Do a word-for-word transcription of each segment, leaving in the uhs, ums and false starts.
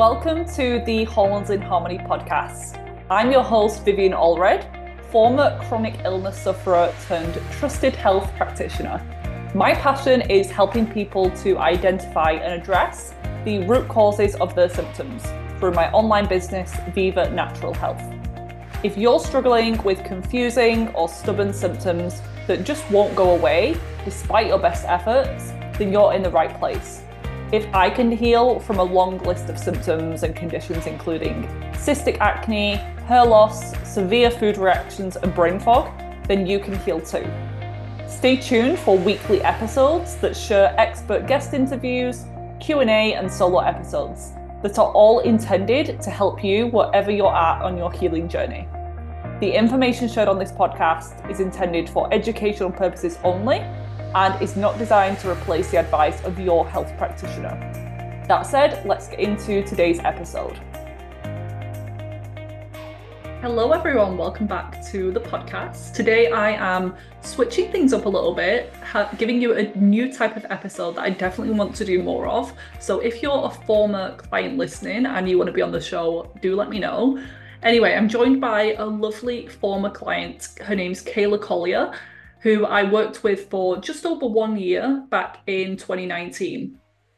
Welcome to the Hormones in Harmony podcast. I'm your host, Vivian Allred, former chronic illness sufferer turned trusted health practitioner. My passion is helping people to identify and address the root causes of their symptoms through my online business, Viva Natural Health. If you're struggling with confusing or stubborn symptoms that just won't go away despite your best efforts, then you're in the right place. If I can heal from a long list of symptoms and conditions including cystic acne, hair loss, severe food reactions and brain fog, then you can heal too. Stay tuned for weekly episodes that share expert guest interviews, Q and A and solo episodes that are all intended to help you wherever you're at on your healing journey. The information shared on this podcast is intended for educational purposes only and is not designed to replace the advice of your health practitioner. That said, let's get into today's episode. Hello everyone, welcome back to the podcast. Today I am switching things up a little bit, ha- giving you a new type of episode that I definitely want to do more of. So if you're a former client listening and you want to be on the show, do let me know. Anyway, I'm joined by a lovely former client. Her name's Kayla Collier, who I worked with for just over one year back in twenty nineteen.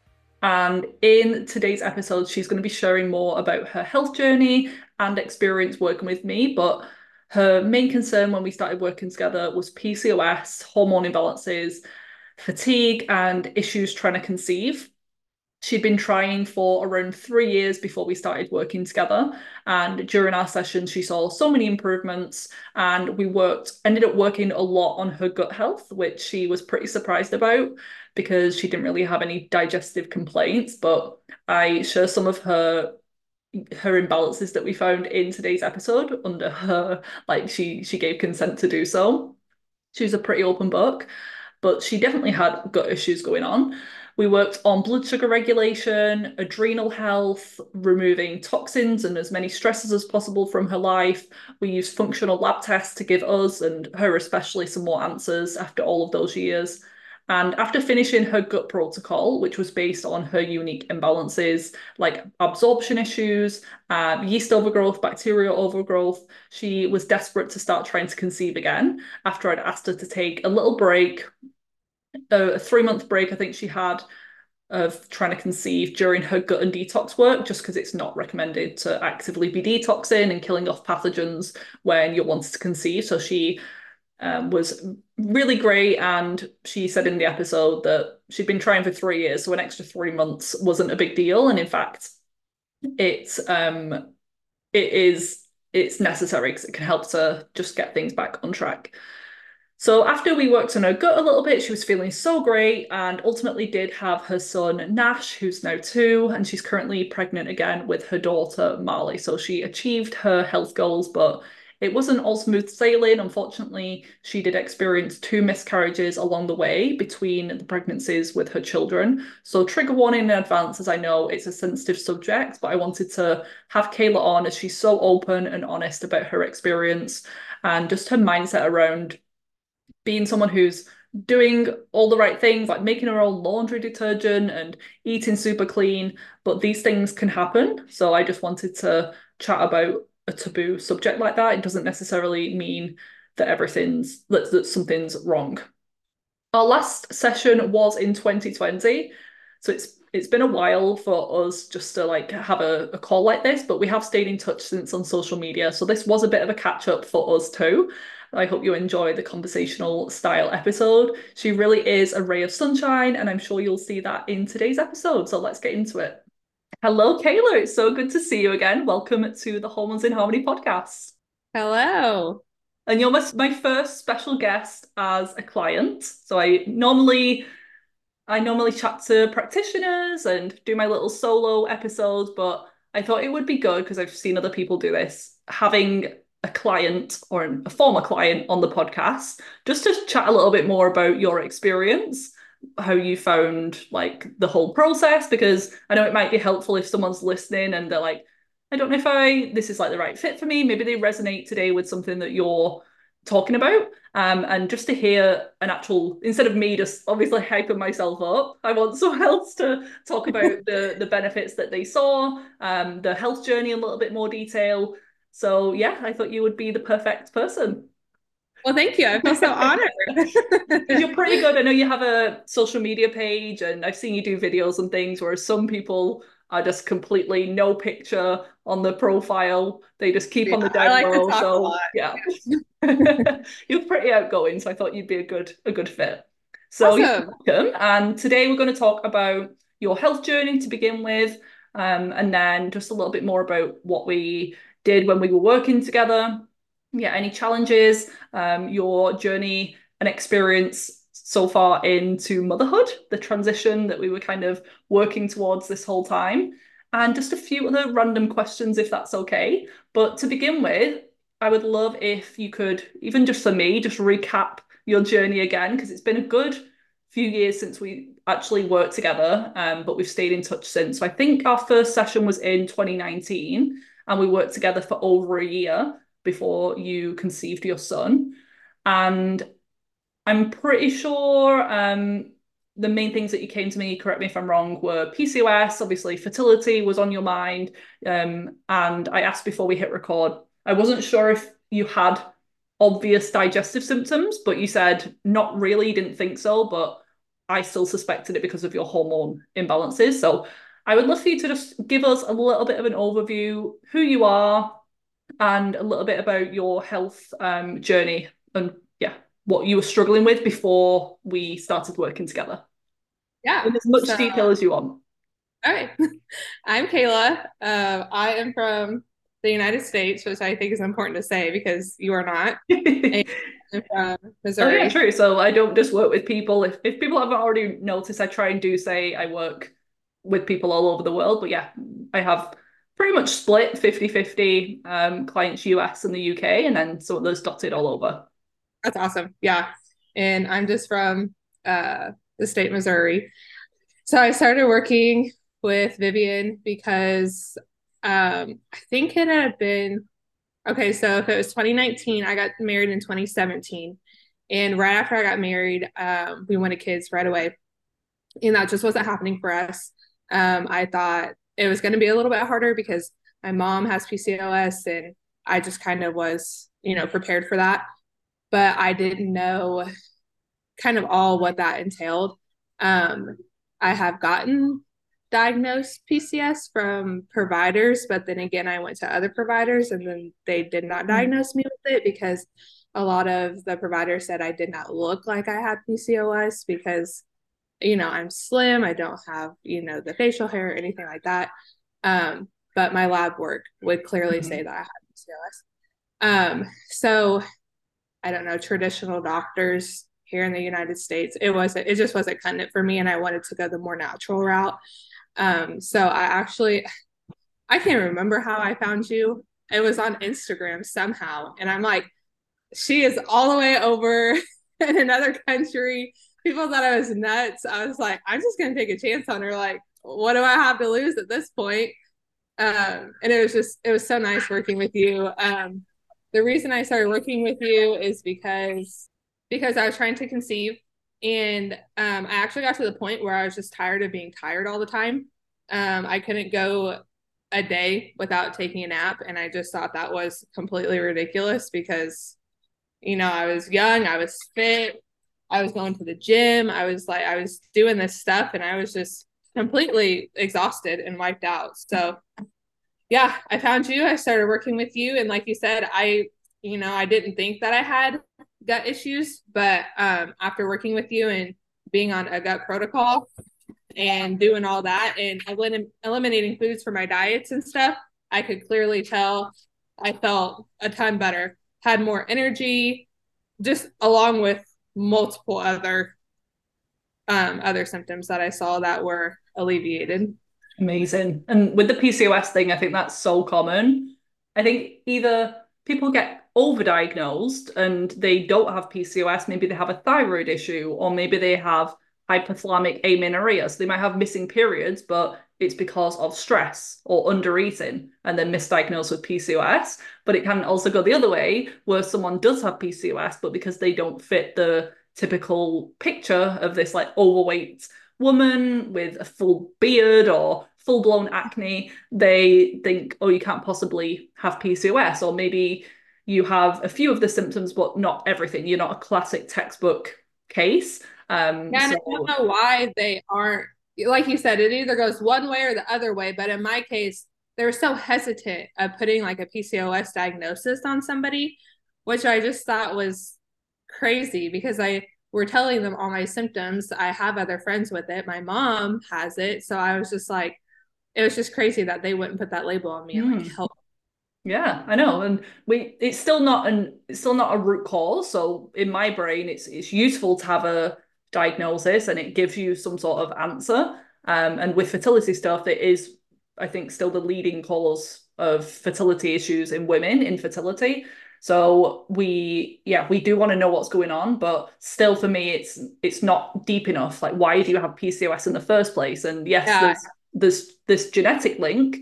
And in today's episode, she's going to be sharing more about her health journey and experience working with me. But her main concern when we started working together was P C O S, hormone imbalances, fatigue, and issues trying to conceive. She'd been trying for around three years before we started working together. And during our session, she saw so many improvements and we worked, ended up working a lot on her gut health, which she was pretty surprised about because she didn't really have any digestive complaints. But I share some of her her imbalances that we found in today's episode under her, like she she gave consent to do so. She was a pretty open book, but she definitely had gut issues going on. We worked on blood sugar regulation, adrenal health, removing toxins and as many stresses as possible from her life. We used functional lab tests to give us and her especially some more answers after all of those years. And after finishing her gut protocol, which was based on her unique imbalances like absorption issues, uh, yeast overgrowth, bacterial overgrowth, she was desperate to start trying to conceive again after I'd asked her to take a little break, a three-month break I think she had of trying to conceive during her gut and detox work, just because it's not recommended to actively be detoxing and killing off pathogens when you're wanting to conceive. So she um, was really great, and she said in the episode that she'd been trying for three years, so an extra three months wasn't a big deal, and in fact it's um it is it's necessary because it can help to just get things back on track. So after we worked on her gut a little bit, she was feeling so great and ultimately did have her son Nash, who's now two, and she's currently pregnant again with her daughter Marley. So she achieved her health goals, but it wasn't all smooth sailing. Unfortunately, she did experience two miscarriages along the way between the pregnancies with her children. So trigger warning in advance, as I know it's a sensitive subject, but I wanted to have Kayla on as she's so open and honest about her experience and just her mindset around being someone who's doing all the right things, like making her own laundry detergent and eating super clean, but these things can happen. So I just wanted to chat about a taboo subject like that. It doesn't necessarily mean that everything's, that, that something's wrong. Our last session was in twenty twenty. So it's it's been a while for us just to like have a, a call like this, but we have stayed in touch since on social media. So this was a bit of a catch up for us too. I hope you enjoy the conversational style episode. She really is a ray of sunshine, and I'm sure you'll see that in today's episode. So let's get into it. Hello, Kayla. It's so good to see you again. Welcome to the Hormones in Harmony podcast. Hello. And you're my, my first special guest as a client. So I normally I normally chat to practitioners and do my little solo episodes, but I thought it would be good because I've seen other people do this, having a client or a former client on the podcast, just to chat a little bit more about your experience, how you found like the whole process, because I know it might be helpful if someone's listening and they're like, I don't know if I this is like the right fit for me. Maybe they resonate today with something that you're talking about. Um, and just to hear an actual, instead of me just obviously hyping myself up, I want someone else to talk about the the benefits that they saw, um, the health journey in a little bit more detail. So yeah, I thought you would be the perfect person. Well, thank you. I feel so honored. Because you're pretty good. I know you have a social media page and I've seen you do videos and things, whereas some people are just completely no picture on the profile. They just keep Yeah, on the I down like to low. talk a So lot. yeah. You're pretty outgoing, so I thought you'd be a good a good fit. So you're Awesome. welcome. And today we're going to talk about your health journey to begin with, um, and then just a little bit more about what we did when we were working together. Yeah, any challenges, um, your journey and experience so far into motherhood, the transition that we were kind of working towards this whole time, and just a few other random questions if that's okay. But to begin with, I would love if you could, even just for me, just recap your journey again, because it's been a good few years since we actually worked together, um, but we've stayed in touch since. So I think our first session was in twenty nineteen, and we worked together for over a year before you conceived your son. And I'm pretty sure um, the main things that you came to me, correct me if I'm wrong, were P C O S, obviously fertility was on your mind. Um, and I asked before we hit record, I wasn't sure if you had obvious digestive symptoms, but you said not really, didn't think so, but I still suspected it because of your hormone imbalances. So I would love for you to just give us a little bit of an overview, who you are, and a little bit about your health um, journey and yeah, what you were struggling with before we started working together. Yeah. In as much So, detail as you want. all right. I'm Kayla. Uh, I am from the United States, which I think is important to say because you are not. And I'm from Oh yeah, Missouri. true. So I don't just work with people. If if people haven't already noticed, I try and do say I work with people all over the world. But yeah, I have pretty much split fifty fifty um, clients U S and the U K, and then some of those dotted all over. That's awesome. Yeah. And I'm just from uh, the state of Missouri. So I started working with Vivian because um, I think it had been okay. So if it was twenty nineteen, I got married in twenty seventeen. And right after I got married, um, we wanted kids right away. And that just wasn't happening for us. Um, I thought it was going to be a little bit harder because my mom has P C O S and I just kind of was, you know, prepared for that. But I didn't know kind of all what that entailed. Um, I have gotten diagnosed P C S from providers, but then again, I went to other providers and then they did not Mm. diagnose me with it because a lot of the providers said I did not look like I had P C O S because, you know, I'm slim, I don't have, you know, the facial hair or anything like that. Um, but my lab work would clearly say Mhm. that I had P C O S. Um, so I don't know, traditional doctors here in the United States. It wasn't, it just wasn't cutting it for me. And I wanted to go the more natural route. Um, so I actually, I can't remember how I found you. It was on Instagram somehow. And I'm like, she is all the way over in another country. People thought I was nuts. I was like, I'm just going to take a chance on her. Like, what do I have to lose at this point? Um, and it was just, it was so nice working with you. Um, the reason I started working with you is because because I was trying to conceive, and um, I actually got to the point where I was just tired of being tired all the time. Um, I couldn't go a day without taking a nap, and I just thought that was completely ridiculous because you know I was young, I was fit, I was going to the gym, I was like I was doing this stuff, and I was just completely exhausted and wiped out. So yeah, I found you. I started working with you. And like you said, I, you know, I didn't think that I had gut issues, but um, after working with you and being on a gut protocol and doing all that and elim- eliminating foods from my diets and stuff, I could clearly tell I felt a ton better, had more energy, just along with multiple other um, other symptoms that I saw that were alleviated. Amazing. And with the P C O S thing, I think that's so common. I think either people get overdiagnosed and they don't have P C O S, maybe they have a thyroid issue, or maybe they have hypothalamic amenorrhea. So they might have missing periods, but it's because of stress or under eating and then misdiagnosed with P C O S. But it can also go the other way where someone does have P C O S, but because they don't fit the typical picture of this like overweight woman with a full beard or full blown acne, they think, oh, you can't possibly have P C O S, or maybe you have a few of the symptoms, but not everything. You're not a classic textbook case. Um, Yeah, and so I don't know why they aren't, like you said, it either goes one way or the other way. But in my case, they were so hesitant of putting like a P C O S diagnosis on somebody, which I just thought was crazy because I were telling them all my symptoms. I have other friends with it. My mom has it. So I was just like, it was just crazy that they wouldn't put that label on me and like mm, help. yeah, I know. And we it's still not an it's still not a root cause. So in my brain, it's it's useful to have a diagnosis and it gives you some sort of answer. Um, and with fertility stuff, it is, I think, still the leading cause of fertility issues in women, infertility. So we, yeah, we do want to know what's going on, but still for me, it's it's not deep enough. Like, why do you have P C O S in the first place? And yes, Yeah. there's there's this genetic link,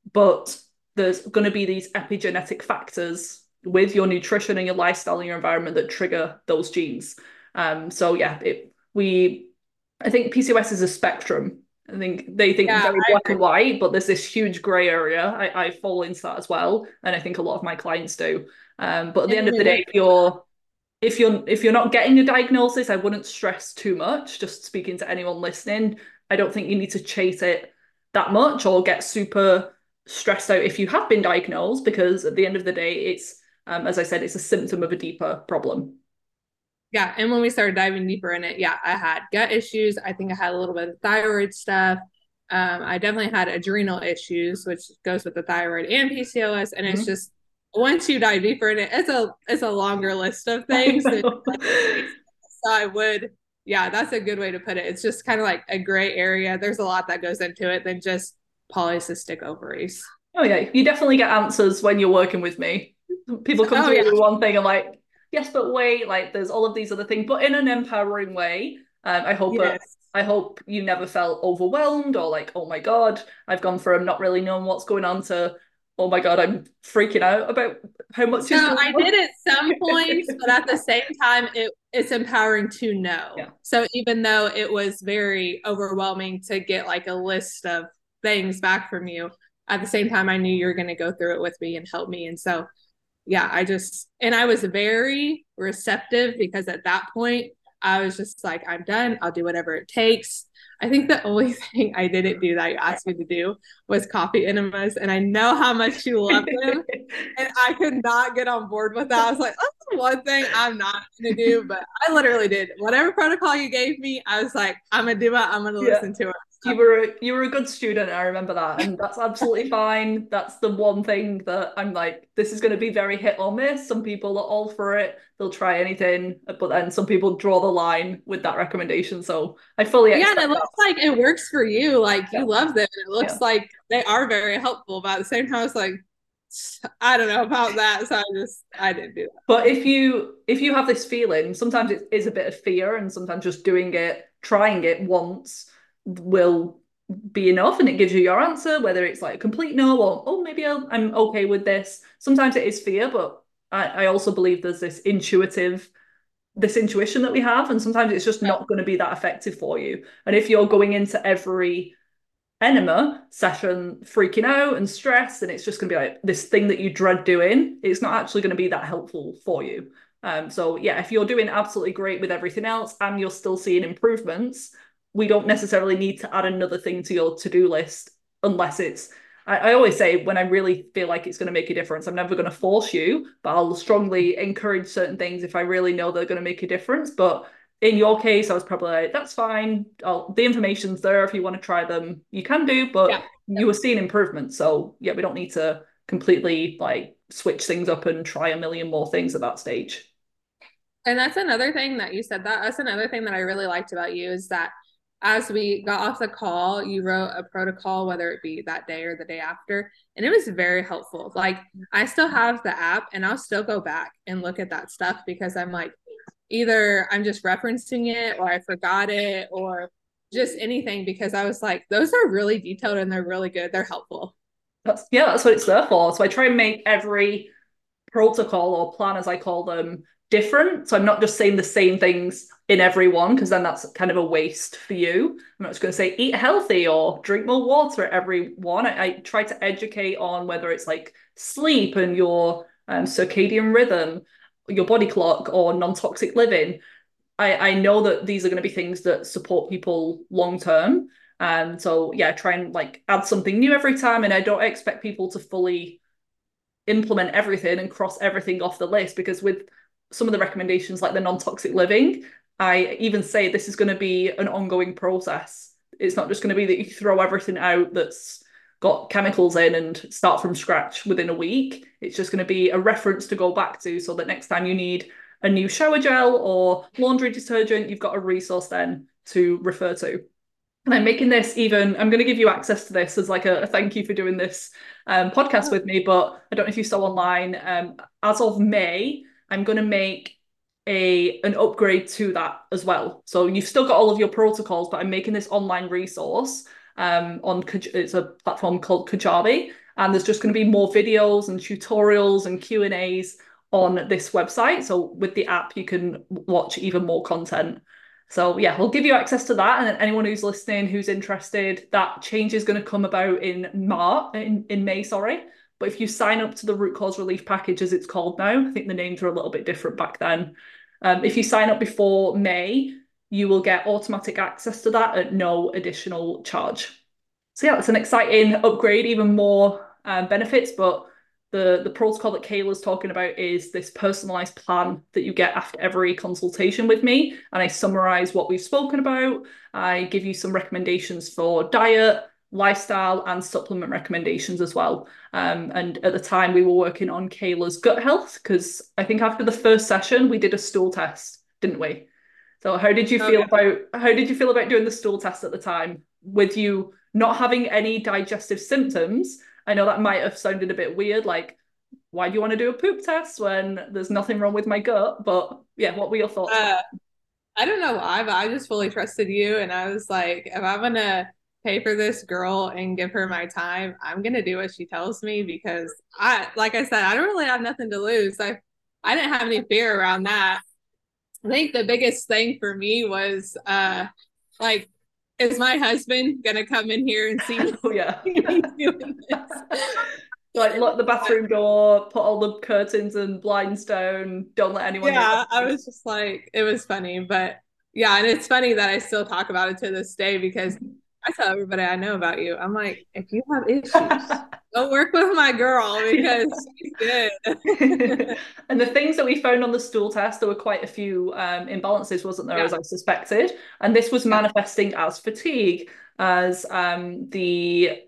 but there's going to be these epigenetic factors with your nutrition and your lifestyle and your environment that trigger those genes. Um, so yeah, it, we, I think P C O S is a spectrum. I think they think Yeah, very I black agree. and white, but there's this huge gray area. I, I fall into that as well, and I think a lot of my clients do. Um, but at the And end of the when day, we if you're if you're if you're not getting a diagnosis, I wouldn't stress too much. Just speaking to anyone listening, I don't think you need to chase it that much or get super stressed out if you have been diagnosed, because at the end of the day, it's um, as I said, it's a symptom of a deeper problem. Yeah, and when we started diving deeper in it, yeah, I had gut issues. I think I had a little bit of thyroid stuff. Um, I definitely had adrenal issues, which goes with the thyroid and P C O S. And it's Mhm. just once you dive deeper in it, it's a it's a longer list of I things than know. so I would, yeah, that's a good way to put it. It's just kind of like a gray area. There's a lot that goes into it than just polycystic ovaries. Oh yeah, you definitely get answers when you're working with me. People come to Oh me yeah, with one thing and like, yes, but wait, like there's all of these other things, but in an empowering way. Um, I hope it, yes. I hope you never felt overwhelmed or like, oh my God, I've gone from not really knowing what's going on to, oh my God, I'm freaking out about how much So is going I on. did at some points, but at the same time, it it's empowering to know. Yeah. So even though it was very overwhelming to get like a list of things back from you, at the same time, I knew you were going to go through it with me and help me. And so, yeah, I just, and I was very receptive because at that point, I was just like, I'm done. I'll do whatever it takes. I think the only thing I didn't do that you asked me to do was coffee enemas. And I know how much you love them. And I could not get on board with that. I was like, that's one thing I'm not going to do. But I literally did. Whatever protocol you gave me, I was like, I'm going to do it. I'm going to Yeah. listen to it. You were a, you were a good student, I remember that, and that's absolutely fine. That's the one thing that I'm like, this is going to be very hit or miss. Some people are all for it; they'll try anything, but then some people draw the line with that recommendation. So I fully Yeah, and expect it that. looks like it works for you. Like Yeah, you love them. And it yeah. looks like they are very helpful. But at the same time, it's like, I don't know about that. So I just, I didn't do that. But if you if you have this feeling, sometimes it is a bit of fear, and sometimes just doing it, trying it once will be enough, and it gives you your answer, whether it's like a complete no or oh maybe I'll, I'm okay with this. Sometimes it is fear, but I, I also believe there's this intuitive this intuition that we have, and sometimes it's just Yeah. not going to be that effective for you. And if you're going into every enema session freaking out and stressed, and it's just going to be like this thing that you dread doing, it's not actually going to be that helpful for you. Um, so yeah, if you're doing absolutely great with everything else and you're still seeing improvements, we don't necessarily need to add another thing to your to-do list unless it's I, I always say when I really feel like it's going to make a difference, I'm never going to force you, but I'll strongly encourage certain things if I really know they're going to make a difference. But in your case, I was probably like, that's fine. I'll, the information's there. If you want to try them, you can do, Yeah. but you were seeing improvement. So yeah, we don't need to completely like switch things up and try a million more things at that stage. And that's another thing that you said that. That's another thing that I really liked about you is that as we got off the call, you wrote a protocol, whether it be that day or the day after. And it was very helpful. Like I still have the app and I'll still go back and look at that stuff because I'm like, either I'm just referencing it or I forgot it or just anything, because I was like, those are really detailed and they're really good. They're helpful. That's yeah, that's what it's there for. So I try and make every protocol or plan, as I call them, different. So I'm not just saying the same things in every one, because then that's kind of a waste for you. I'm not just going to say eat healthy or drink more water at every one. I, I try to educate on whether it's like sleep and your um, circadian rhythm, your body clock, or non-toxic living. I, I know that these are going to be things that support people long term. And so, yeah, try and like add something new every time. And I don't expect people to fully implement everything and cross everything off the list, because with some of the recommendations like the non-toxic living, I even say this is going to be an ongoing process. It's not just going to be that you throw everything out that's got chemicals in and start from scratch within a week. It's just going to be a reference to go back to, so that next time you need a new shower gel or laundry detergent, you've got a resource then to refer to. And I'm making this even, I'm going to give you access to this as like a, a thank you for doing this um, podcast with me. But I don't know if you saw online, um, as of May, I'm going to make a an upgrade to that as well. So you've still got all of your protocols, but I'm making this online resource um, on, it's a platform called Kajabi. And there's just going to be more videos and tutorials and Q and A's on this website. So with the app, you can watch even more content. So yeah, we'll give you access to that, and then anyone who's listening who's interested, that change is going to come about in March, in, in May, sorry. But if you sign up to the root cause relief package, as it's called now, I think the names were a little bit different back then. Um, if you sign up before May, you will get automatic access to that at no additional charge. So yeah, it's an exciting upgrade, even more um, benefits, but the the protocol that Kayla's talking about is this personalized plan that you get after every consultation with me. And I summarize what we've spoken about. I give you some recommendations for diet, lifestyle, and supplement recommendations as well. Um, and at the time, we were working on Kayla's gut health, because I think after the first session, we did a stool test, didn't we? So how did you Oh, feel yeah. about how did you feel about doing the stool test at the time, with you not having any digestive symptoms? I know that might have sounded a bit weird, like, why do you want to do a poop test when there's nothing wrong with my gut? But yeah, what were your thoughts? Uh, I don't know why, but I just fully trusted you. And I was like, if I'm gonna pay for this girl and give her my time, I'm gonna do what she tells me, because I, like I said, I don't really have nothing to lose. I, I didn't have any fear around that. I think the biggest thing for me was, uh, like, is my husband gonna come in here and see me Oh yeah. doing this? Like lock the bathroom door, put all the curtains and blinds down, don't let anyone near Yeah, I the was just like, it was funny, but yeah, and it's funny that I still talk about it to this day, because I tell everybody I know about you. I'm like, if you have issues, don't work with my girl, because she's good. And the things that we found on the stool test, there were quite a few um, imbalances, wasn't there, Yeah, as I suspected? And this was yeah. manifesting as fatigue, as um, the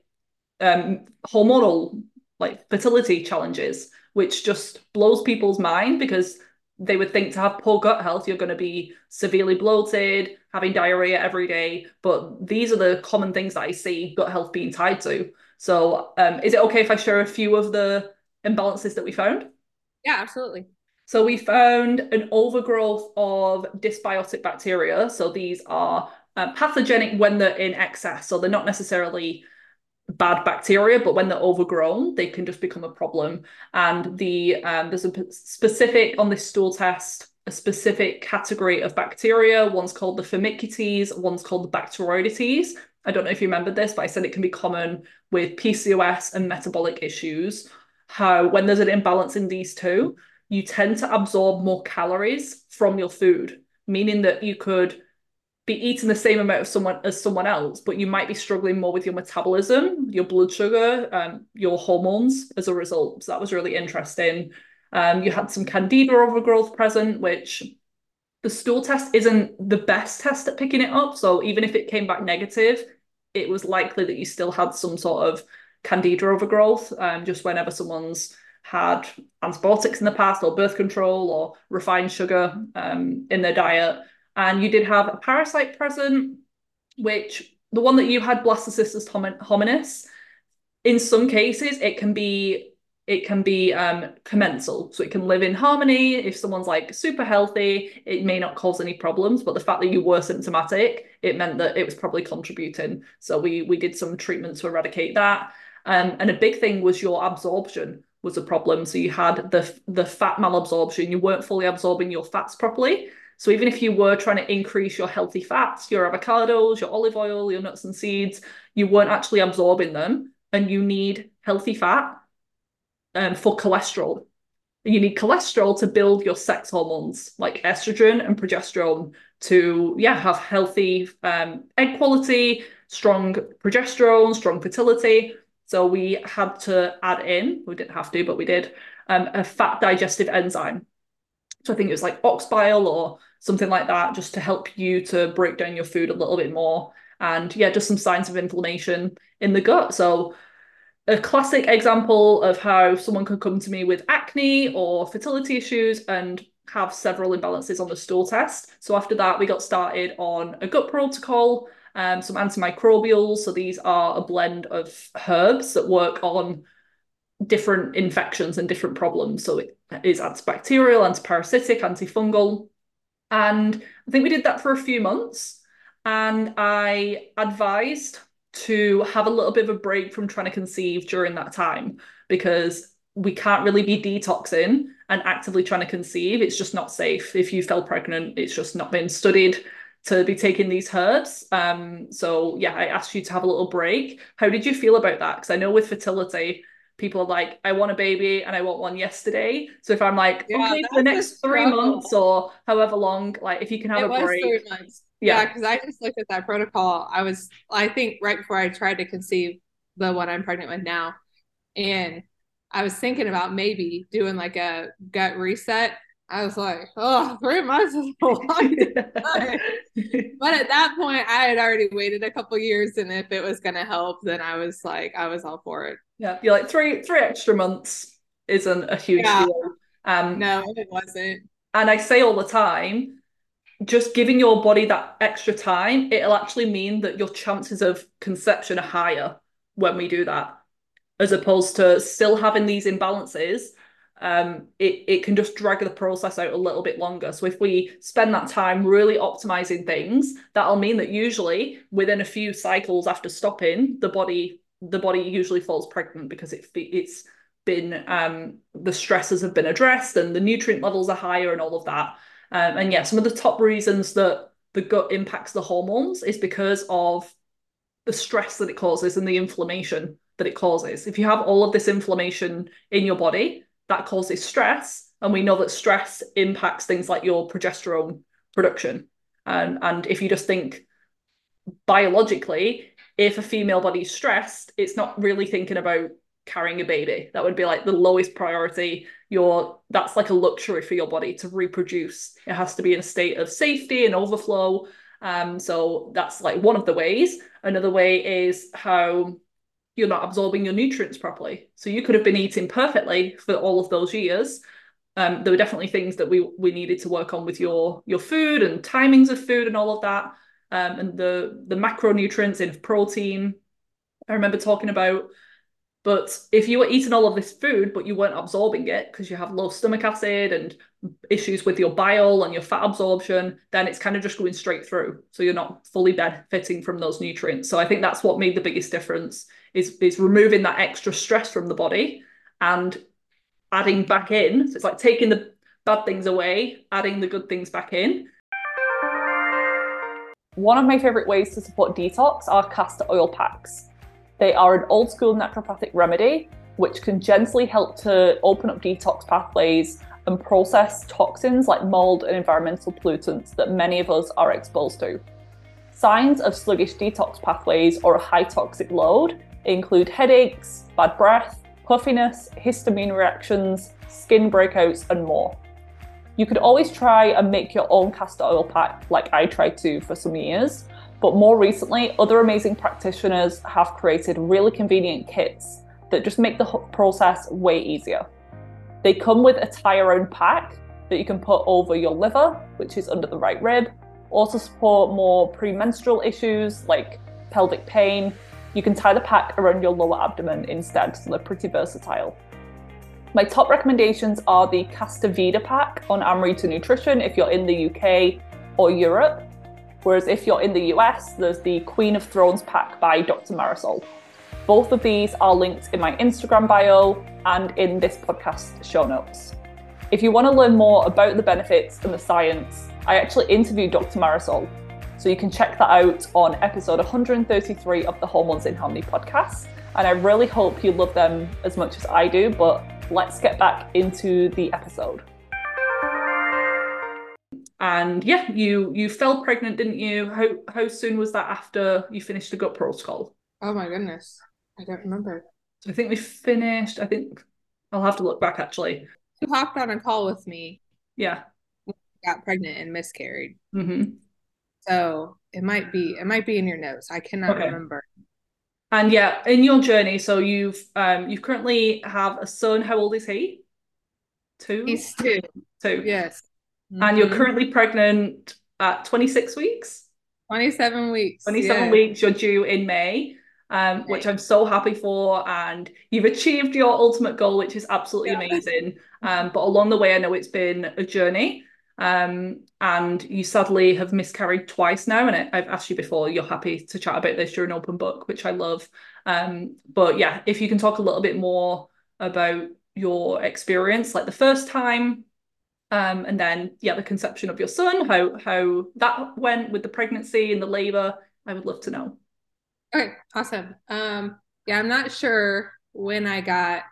um, hormonal, like fertility challenges, which just blows people's mind, because they would think to have poor gut health, you're going to be severely bloated, having diarrhea every day. But these are the common things that I see gut health being tied to. So, um, is it okay if I share a few of the imbalances that we found? Yeah, absolutely. So we found an overgrowth of dysbiotic bacteria. So these are uh, pathogenic when they're in excess. So they're not necessarily bad bacteria, but when they're overgrown, they can just become a problem. And the um, there's a specific on this stool test, a specific category of bacteria. One's called the Firmicutes, one's called the Bacteroidetes. I don't know if you remember this, but I said it can be common with P C O S and metabolic issues. How when there's an imbalance in these two, you tend to absorb more calories from your food, meaning that you could be eating the same amount of someone as someone else, but you might be struggling more with your metabolism, your blood sugar, um, your hormones as a result. So that was really interesting. Um, you had some candida overgrowth present, which the stool test isn't the best test at picking it up. So even if it came back negative, it was likely that you still had some sort of candida overgrowth, um, just whenever someone's had antibiotics in the past, or birth control, or refined sugar um, in their diet. And you did have a parasite present, which the one that you had, Blastocystis hominis, in some cases, it can be it can be um, commensal. So it can live in harmony. If someone's like super healthy, it may not cause any problems. But the fact that you were symptomatic, it meant that it was probably contributing. So we we did some treatment to eradicate that. Um, and a big thing was your absorption was a problem. So you had the the fat malabsorption. You weren't fully absorbing your fats properly. So even if you were trying to increase your healthy fats, your avocados, your olive oil, your nuts and seeds, you weren't actually absorbing them. And you need healthy fat um, for cholesterol. You need cholesterol to build your sex hormones like estrogen and progesterone to, yeah, have healthy um, egg quality, strong progesterone, strong fertility. So we had to add in, we didn't have to, but we did, um, a fat digestive enzyme. So I think it was like ox bile or something like that, just to help you to break down your food a little bit more. And yeah, just some signs of inflammation in the gut. So a classic example of how someone could come to me with acne or fertility issues and have several imbalances on the stool test. So after that, we got started on a gut protocol, um, some antimicrobials. So these are a blend of herbs that work on different infections and different problems. So it is antibacterial, antiparasitic, antifungal. And I think we did that for a few months. And I advised to have a little bit of a break from trying to conceive during that time because we can't really be detoxing and actively trying to conceive. It's just not safe. If you fell pregnant, it's just not been studied to be taking these herbs. Um, so yeah, I asked you to have a little break. How did you feel about that? Because I know with fertility, people are like, I want a baby and I want one yesterday. So if I'm like, yeah, okay, for the next three months or however long, like if you can have it a was break. Three months. Yeah, because yeah, I just looked at that protocol. I was, I think right before I tried to conceive the one I'm pregnant with now. And I was thinking about maybe doing like a gut reset. I was like, oh, three months is a long time. But at that point, I had already waited a couple years. And if it was going to help, then I was like, I was all for it. Yeah, you're like three three extra months isn't a huge yeah. deal. Um, no, it wasn't. And I say all the time, just giving your body that extra time, it'll actually mean that your chances of conception are higher when we do that, as opposed to still having these imbalances. Um, it, it can just drag the process out a little bit longer. So if we spend that time really optimizing things, that'll mean that usually within a few cycles after stopping, the body the body usually falls pregnant because it it's been um, the stresses have been addressed and the nutrient levels are higher and all of that. Um, and yeah, some of the top reasons that the gut impacts the hormones is because of the stress that it causes and the inflammation that it causes. If you have all of this inflammation in your body, that causes stress. And we know that stress impacts things like your progesterone production. And, and if you just think biologically, if a female body is stressed, it's not really thinking about carrying a baby. That would be like the lowest priority. Your that's like a luxury for your body to reproduce. It has to be in a state of safety and overflow. Um, so that's like one of the ways. Another way is how you're not absorbing your nutrients properly. So you could have been eating perfectly for all of those years. Um, there were definitely things that we we needed to work on with your your food and timings of food and all of that. Um, and the the macronutrients in protein, I remember talking about. But if you were eating all of this food, but you weren't absorbing it because you have low stomach acid and issues with your bile and your fat absorption, then it's kind of just going straight through. So you're not fully benefiting from those nutrients. So I think that's what made the biggest difference is, is removing that extra stress from the body and adding back in. So it's like taking the bad things away, adding the good things back in. One of my favorite ways to support detox are castor oil packs. They are an old school naturopathic remedy which can gently help to open up detox pathways and process toxins like mold and environmental pollutants that many of us are exposed to. Signs of sluggish detox pathways or a high toxic load include headaches, bad breath, puffiness, histamine reactions, skin breakouts, and more. You could always try and make your own castor oil pack like I tried to for some years. But more recently, other amazing practitioners have created really convenient kits that just make the process way easier. They come with a tie-around pack that you can put over your liver, which is under the right rib, or to support more premenstrual issues like pelvic pain. You can tie the pack around your lower abdomen instead, so they're pretty versatile. My top recommendations are the Castavida pack on Amrita Nutrition if you're in the U K or Europe. Whereas if you're in the U S, there's the Queen of Thrones pack by Doctor Marisol. Both of these are linked in my Instagram bio and in this podcast show notes. If you want to learn more about the benefits and the science, I actually interviewed Doctor Marisol. So you can check that out on episode one hundred thirty-three of the Hormones in Harmony podcast. And I really hope you love them as much as I do, but let's get back into the episode. And yeah, you you fell pregnant, didn't you? How how soon was that after you finished the gut protocol? Oh my goodness. I don't remember. So I think we finished, I think, I'll have to look back actually. You hopped on a call with me. Yeah. When I got pregnant and miscarried. Mm-hmm. So it might be, it might be in your notes. I cannot okay. remember. And yeah, in your journey, so you've um you currently have a son. How old is he? Two? He's two. Two. Yes. Mm-hmm. And you're currently pregnant at twenty-six weeks? twenty-seven weeks. twenty-seven yeah. weeks. You're due in May, um, May, which I'm so happy for. And you've achieved your ultimate goal, which is absolutely yeah. amazing. Um, but along the way, I know it's been a journey. Um, and you sadly have miscarried twice now. And I've asked you before, you're happy to chat about this during open book, which I love. Um, but yeah, if you can talk a little bit more about your experience, like the first time, um, and then yeah, the conception of your son, how how that went with the pregnancy and the labor, I would love to know. Okay, awesome. Um, yeah, I'm not sure when I got,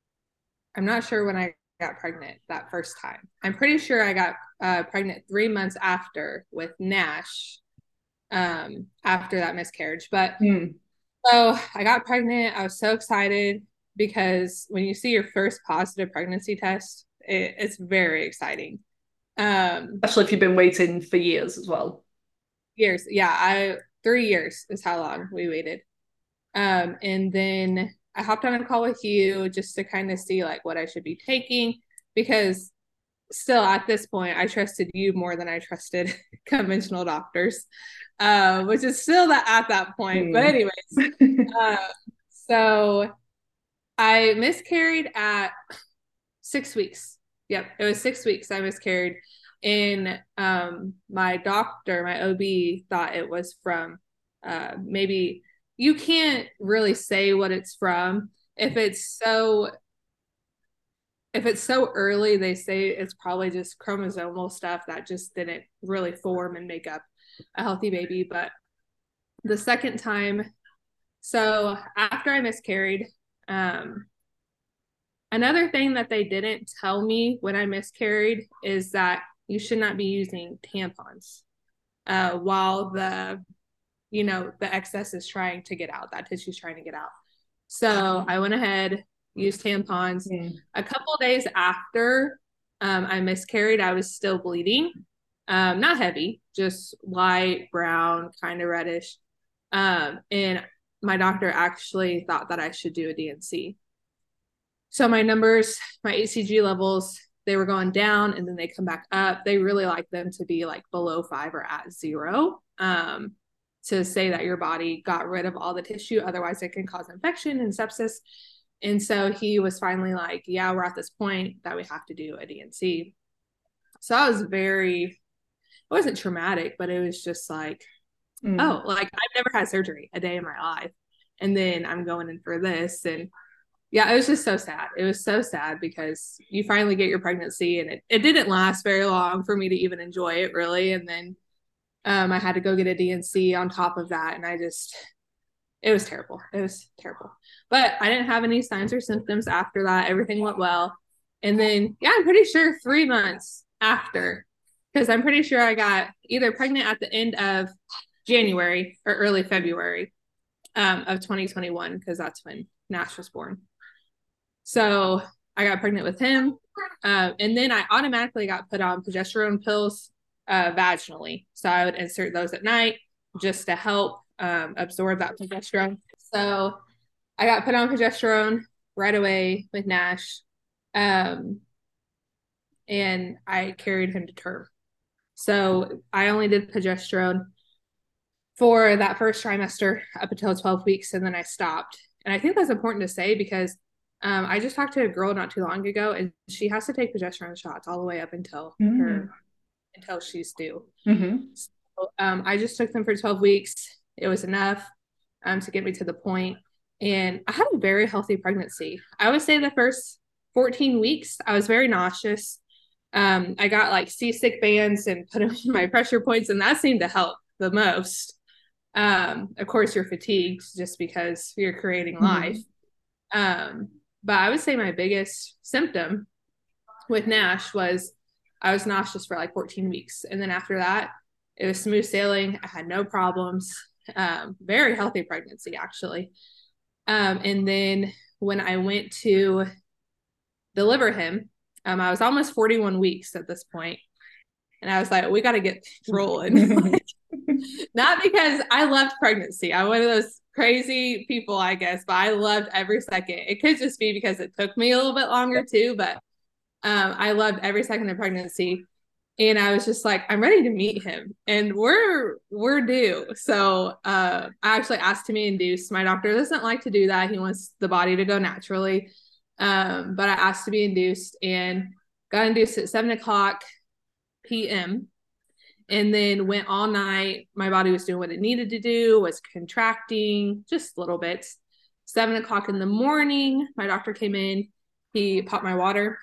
I'm not sure when I got pregnant that first time. I'm pretty sure I got uh, pregnant three months after with Nash, um, after that miscarriage. But mm. so I got pregnant. I was so excited because when you see your first positive pregnancy test, it, it's very exciting. Um, Especially if you've been waiting for years as well. Years, yeah. I three years is how long we waited. Um, and then I hopped on a call with you just to kind of see like what I should be taking, because still at this point I trusted you more than I trusted conventional doctors, uh, which is still that at that point. Mm. But anyways, uh, so I miscarried at six weeks. Yep, it was six weeks I miscarried. And um, my doctor, my O B, thought it was from uh, maybe. You can't really say what it's from. If it's so, if it's so early, they say it's probably just chromosomal stuff that just didn't really form and make up a healthy baby. But the second time, so after I miscarried, um, another thing that they didn't tell me when I miscarried is that you should not be using tampons uh, while the you know, the excess is trying to get out, that tissue is trying to get out. So I went ahead, used tampons. Mm. A couple of days after um, I miscarried, I was still bleeding. Um, not heavy, just light, brown, kind of reddish. Um, and my doctor actually thought that I should do a D and C. So my numbers, my H C G levels, they were going down and then they come back up. They really like them to be like below five or at zero. Um, to say that your body got rid of all the tissue. Otherwise it can cause infection and sepsis. And so he was finally like, yeah, we're at this point that we have to do a D and C. So I was very, it wasn't traumatic, but it was just like, mm. oh, like I've never had surgery a day in my life. And then I'm going in for this. And yeah, it was just so sad. It was so sad because you finally get your pregnancy and it, it didn't last very long for me to even enjoy it really. And then Um, I had to go get a D and C on top of that. And I just, it was terrible. It was terrible. But I didn't have any signs or symptoms after that. Everything went well. And then, yeah, I'm pretty sure three months after, because I'm pretty sure I got either pregnant at the end of January or early February um, of twenty twenty-one, because that's when Nash was born. So I got pregnant with him. Uh, and then I automatically got put on progesterone pills Uh, vaginally. So I would insert those at night just to help um, absorb that progesterone. So I got put on progesterone right away with Nash. Um, and I carried him to term. So I only did progesterone for that first trimester up until twelve weeks, and then I stopped. And I think that's important to say because Um, I just talked to a girl not too long ago, and she has to take progesterone shots all the way up until Mm. her until she's due. Mm-hmm. So, um, I just took them for twelve weeks. It was enough um, to get me to the point. And I had a very healthy pregnancy. I would say the first fourteen weeks, I was very nauseous. Um, I got like C-stick bands and put them in my pressure points, and that seemed to help the most. Um, of course, you're fatigued just because you're creating life. Mm-hmm. Um, but I would say my biggest symptom with NASH was I was nauseous for like fourteen weeks. And then after that, it was smooth sailing. I had no problems. Um, very healthy pregnancy, actually. Um, and then when I went to deliver him, um, I was almost forty-one weeks at this point. And I was like, we got to get rolling. Not because I loved pregnancy. I'm one of those crazy people, I guess, but I loved every second. It could just be because it took me a little bit longer too, but um, I loved every second of pregnancy. And I was just like, I'm ready to meet him, and we're we're due. So uh, I actually asked to be induced. My doctor doesn't like to do that. He wants the body to go naturally. Um, but I asked to be induced and got induced at seven o'clock p m and then went all night. My body was doing what it needed to do, was contracting just little bits. Seven o'clock in the morning, my doctor came in. He popped my water.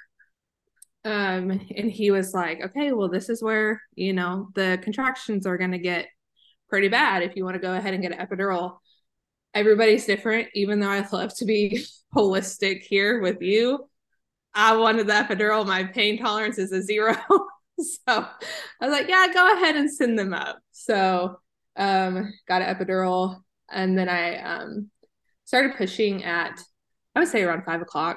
Um, and he was like, okay, well, this is where, you know, the contractions are going to get pretty bad if you want to go ahead and get an epidural. Everybody's different, even though I love to be holistic here with you. I wanted the epidural. My pain tolerance is a zero. So I was like, yeah, go ahead and send them up. So um, got an epidural. And then I um, started pushing at, I would say around five o'clock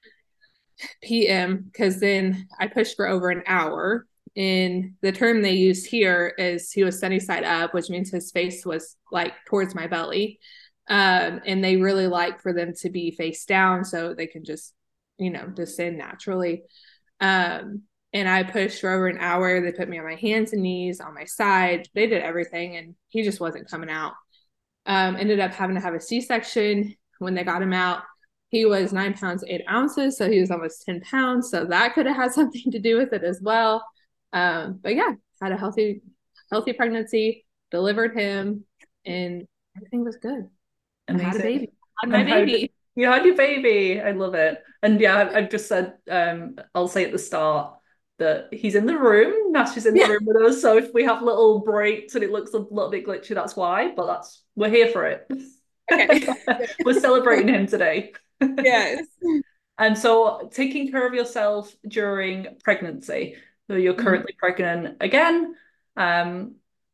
p m because then I pushed for over an hour. And the term they use here is he was sunny side up, which means his face was like towards my belly. Um, and they really like for them to be face down so they can just, you know, descend naturally. Um, and I pushed for over an hour. They put me on my hands and knees, on my side. They did everything, and he just wasn't coming out. Um, ended up having to have a C-section when they got him out. He was nine pounds, eight ounces. So he was almost ten pounds. So that could have had something to do with it as well. Um, but yeah, had a healthy, healthy pregnancy, delivered him, and everything was good. I had a baby. I had my And how baby. you had your baby. I love it. And yeah, I've, I've just said, um, I'll say at the start that he's in the room. Nash is in the Yeah. room with us. So if we have little breaks and it looks a little bit glitchy, that's why. But that's we're here for it. Okay. We're celebrating him today. Yes. And so taking care of yourself during pregnancy. So you're Mhm. currently pregnant again. Um,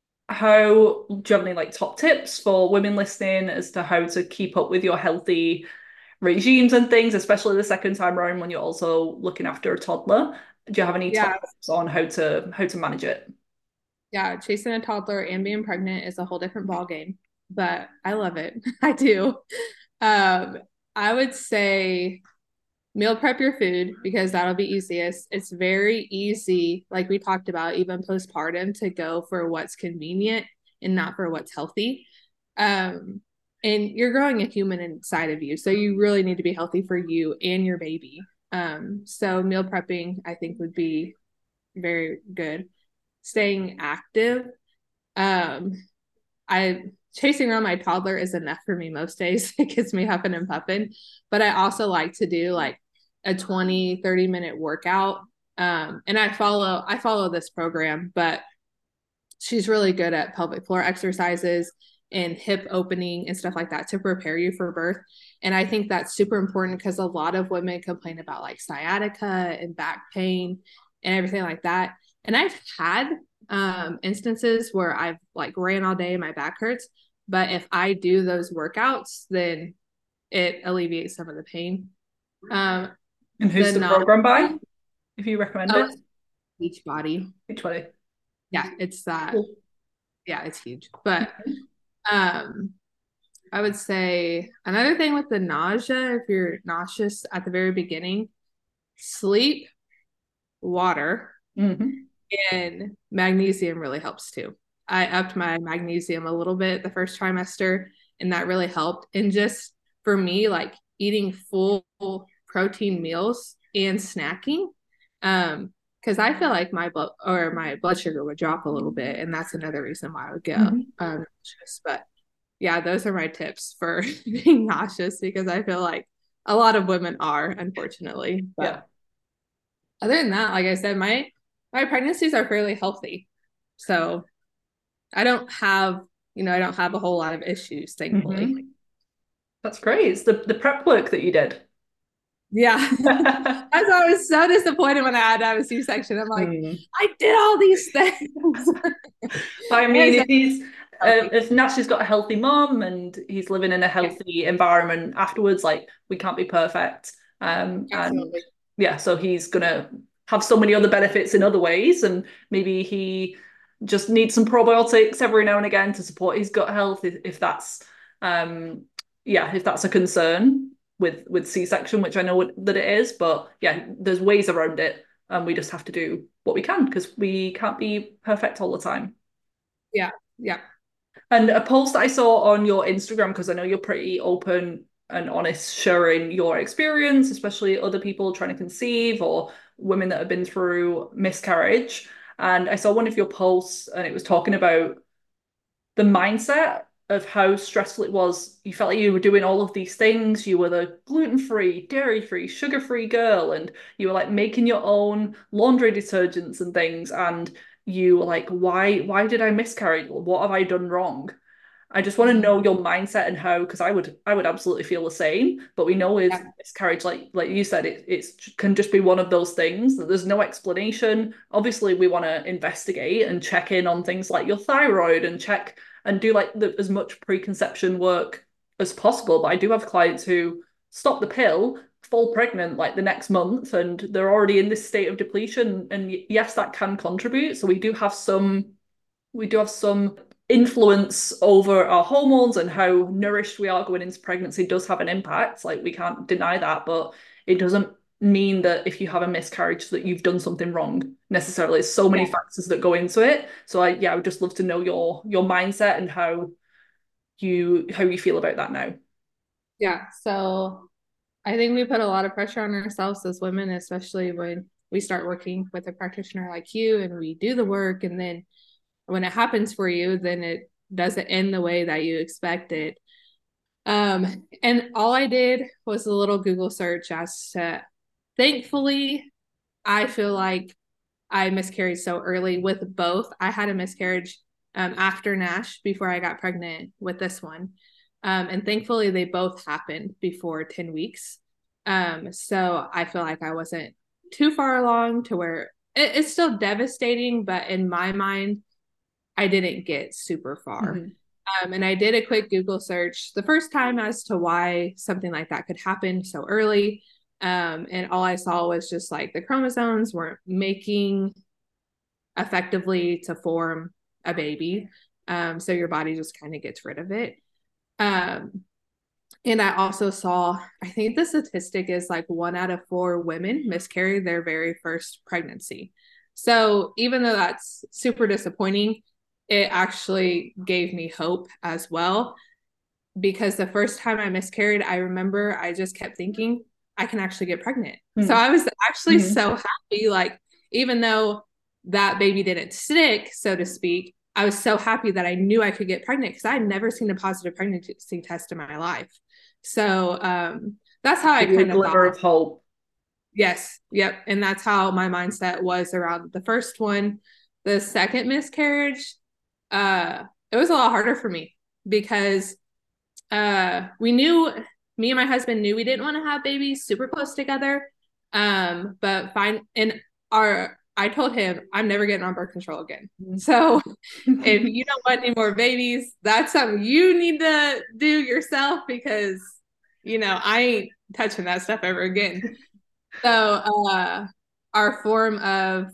how do you have any like top tips for women listening as to how to keep up with your healthy regimes and things, especially the second time around when you're also looking after a toddler? Do you have any top Yeah. tips on how to how to manage it? Yeah. Chasing a toddler and being pregnant is a whole different ball game, but I love it. I do. Um, I would say meal prep your food because that'll be easiest. It's very easy, like we talked about, even postpartum, to go for what's convenient and not for what's healthy. Um, and you're growing a human inside of you, so you really need to be healthy for you and your baby. Um, so meal prepping, I think, would be very good. Staying active. Um, I chasing around my toddler is enough for me most days. It gets me huffing and puffing. But I also like to do like a twenty, thirty minute workout. Um, and I follow I follow this program, but she's really good at pelvic floor exercises and hip opening and stuff like that to prepare you for birth. And I think that's super important because a lot of women complain about like sciatica and back pain and everything like that. And I've had um, instances where I've like ran all day and my back hurts. But if I do those workouts, then it alleviates some of the pain. Um, And who's the the non program by, if you recommend oh, it? Beachbody. Beachbody. Yeah, it's that. Cool. Yeah, it's huge. But um, I would say another thing with the nausea, if you're nauseous at the very beginning, sleep, water, Mm-hmm. and magnesium really helps too. I upped my magnesium a little bit the first trimester, and that really helped. And just for me, like eating full protein meals and snacking. Um, because I feel like my blood or my blood sugar would drop a little bit, and that's another reason why I would get um nauseous. But yeah, those are my tips for being nauseous because I feel like a lot of women are, unfortunately. But Yeah. other than that, like I said, my my pregnancies are fairly healthy. So I don't have, you know, I don't have a whole lot of issues, thankfully. Mm-hmm. That's great. It's the, the prep work that you did. Yeah. That's why I was so disappointed when I had to have a C-section. I'm like, Mm. I did all these things. I mean, if he's uh, if Nash has got a healthy mom and he's living in a healthy environment afterwards, like we can't be perfect. Um, and Absolutely. yeah, so he's gonna have so many other benefits in other ways, and maybe he just needs some probiotics every now and again to support his gut health if, if that's um yeah, if that's a concern with with C-section, which I know that it is, but yeah, there's ways around it, and we just have to do what we can because we can't be perfect all the time. Yeah. Yeah. And a post that I saw on your Instagram, because I know you're pretty open and honest sharing your experience, especially other people trying to conceive or women that have been through miscarriage. And I saw one of your posts and it was talking about the mindset of how stressful it was. You felt like you were doing all of these things. You were the gluten-free, dairy-free, sugar-free girl, and you were like making your own laundry detergents and things. And you were like, why, why did I miscarry? What have I done wrong? I just want to Mhm. know your mindset and how, because I would, I would absolutely feel the same. But we know with Yeah. miscarriage, like, like you said, it it's can just be one of those things that there's no explanation. Obviously, we want to investigate and check in on things like your thyroid and check and do like the, as much preconception work as possible. But I do have clients who stop the pill, fall pregnant like the next month, and they're already in this state of depletion. And yes, that can contribute. So we do have some, we do have some influence over our hormones and how nourished we are going into pregnancy does have an impact. Like we can't deny that, but it doesn't mean that if you have a miscarriage that you've done something wrong necessarily. There's so many Yeah. factors that go into it. So I yeah, I would just love to know your your mindset and how you how you feel about that now. Yeah. So I think we put a lot of pressure on ourselves as women, especially when we start working with a practitioner like you and we do the work. And then when it happens for you, then it doesn't end the way that you expected. Um, and all I did was a little Google search as to, thankfully, I feel like I miscarried so early with both. I had a miscarriage um, after Nash before I got pregnant with this one. Um, and thankfully, they both happened before ten weeks. Um, so I feel like I wasn't too far along to where it, it's still devastating, but in my mind, I didn't get super far. Mm-hmm. Um, and I did a quick Google search the first time as to why something like that could happen so early. Um, and all I saw was just like the chromosomes weren't making effectively to form a baby. Um, so your body just kind of gets rid of it. Um, and I also saw, I think the statistic is like one out of four women miscarry their very first pregnancy. So even though that's super disappointing, it actually gave me hope as well. Because the first time I miscarried, I remember I just kept thinking, I can actually get pregnant. So I was actually Mm-hmm. so happy. Like, even though that baby didn't stick, so to speak, I was so happy that I knew I could get pregnant because I had never seen a positive pregnancy test in my life. So um, that's how I Give you a kind of glimmer thought. of hope. Yes, yep. And that's how my mindset was around the first one. The second miscarriage, uh, it was a lot harder for me because uh, we knew, me and my husband knew we didn't want to have babies super close together. Um, but fine. And our, I told him I'm never getting on birth control again. So if you don't want any more babies, that's something you need to do yourself because, you know, I ain't touching that stuff ever again. So, uh, our form of,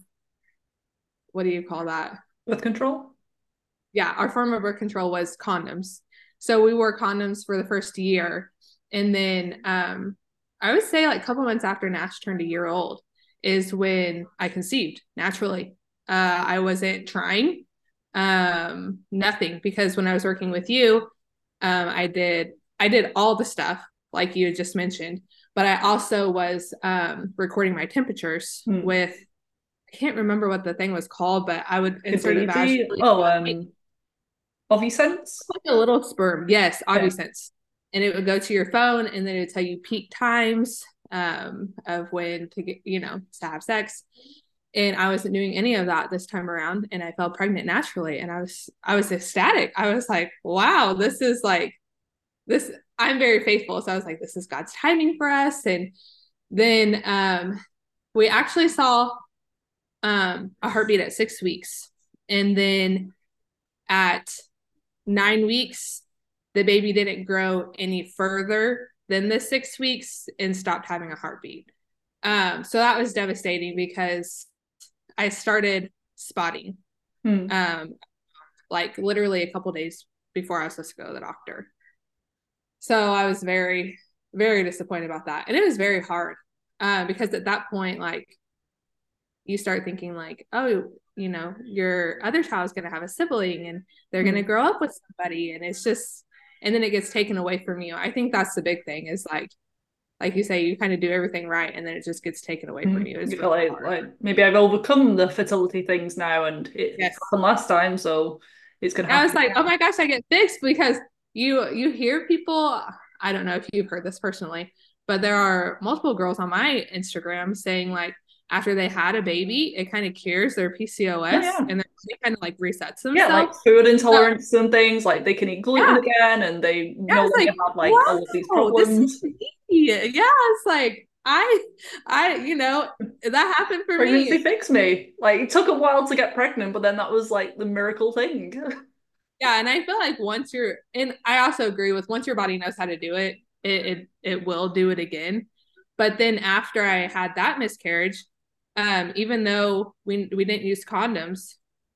what do you call that? Birth control? Yeah, our form of birth control was condoms. So we wore condoms for the first year. And then um, I would say like a couple months after Nash turned a year old is when I conceived naturally. Uh, I wasn't trying, um, nothing, because when I was working with you, um, I did I did all the stuff like you had just mentioned, but I also was um, recording my temperatures Hmm. with, I can't remember what the thing was called, but I would insert it vaginally. Oh, um, Ovisense? Like a little sperm. Yes, Yeah. Ovisense. And it would go to your phone, and then it would tell you peak times um, of when to get, you know, to have sex. And I wasn't doing any of that this time around, and I fell pregnant naturally. And I was, I was ecstatic. I was like, wow, this is like, this, I'm very faithful. So I was like, this is God's timing for us. And then um, we actually saw um, a heartbeat at six weeks. And then at nine weeks, the baby didn't grow any further than the six weeks and stopped having a heartbeat. Um, so that was devastating because I started spotting, Hmm. um, like literally a couple days before I was supposed to go to the doctor. So I was very, very disappointed about that. And it was very hard uh, because at that point, like, you start thinking like, oh, you know, your other child's going to have a sibling and they're going to grow up with somebody. And it's just, and then it gets taken away from you. I think that's the big thing is like, like you say, you kind of do everything right and then it just gets taken away from you. It's You feel really like, hard. like maybe I've overcome the fertility things now and it Yes. happened last time, so it's going to happen. I was like, oh my gosh, I get fixed because you, you hear people, I don't know if you've heard this personally, but there are multiple girls on my Instagram saying like, after they had a baby, it kind of cures their P C O S Oh, yeah. and then it kind of like resets themselves. Yeah, like food intolerance so, and things, like they can eat gluten yeah. again and they yeah, no longer like, have like wow, all of these problems. This yeah, it's like I I you know, that happened for Pregnancy me. fixed me. Like it took a while to get pregnant, but then that was like the miracle thing. Yeah, and I feel like once you're and I also agree with once your body knows how to do it, it it, it will do it again. But then after I had that miscarriage, um, even though we we didn't use condoms,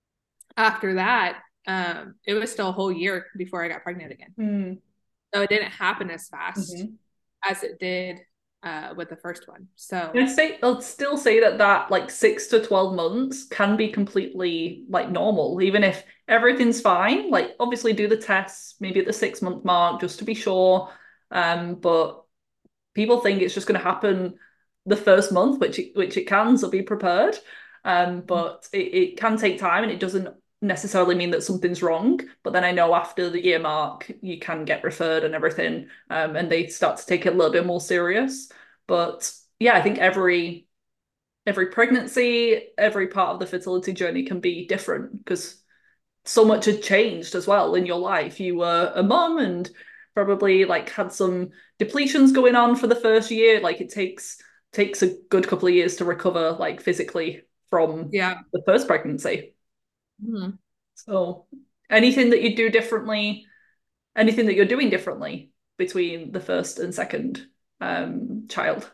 after that, um, it was still a whole year before I got pregnant again. Mm. So it didn't happen as fast Mm-hmm. as it did uh, with the first one. So I say I'll still say that that like six to twelve months can be completely like normal, even if everything's fine. Like obviously do the tests maybe at the six month mark just to be sure. Um, but people think it's just going to happen the first month, which it, which it can, so be prepared. Um, but it, it can take time, and it doesn't necessarily mean that something's wrong. But then I know after the year mark, you can get referred and everything, um, and they start to take it a little bit more serious. But yeah, I think every every pregnancy, every part of the fertility journey can be different because so much had changed as well in your life. You were a mum and probably like had some depletions going on for the first year. Like it takes takes a good couple of years to recover like physically from yeah. the first pregnancy. Mm-hmm. So anything that you do differently, anything that you're doing differently between the first and second um, child?